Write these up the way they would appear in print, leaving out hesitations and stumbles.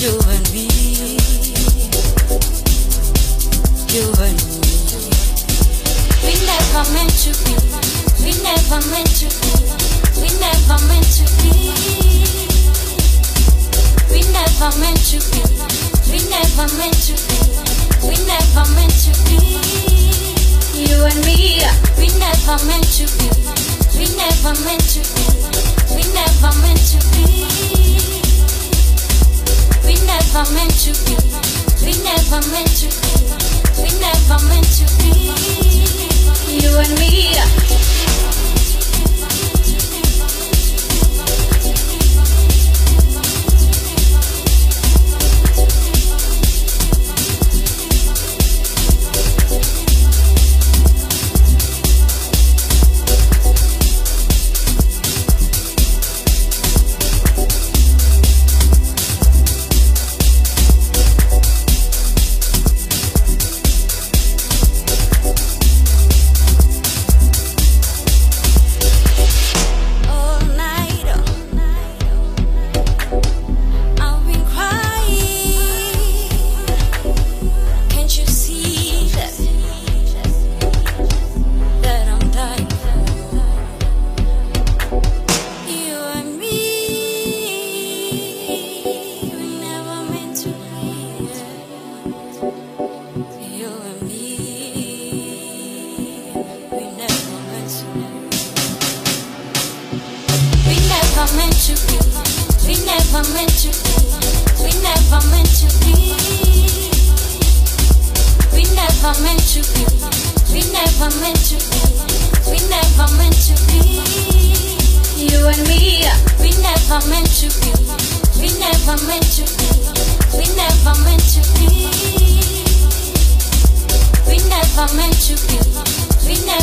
You and me, you and me. We never meant to be. We never meant to be. We never meant to be. We never meant to be. We never meant to be. We never meant to be. You and me. We never meant to be. We never meant to be. We never meant to be. We never meant to be. We never meant to be. We never meant to be. You and me.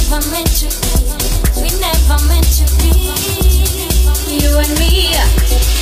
You and me.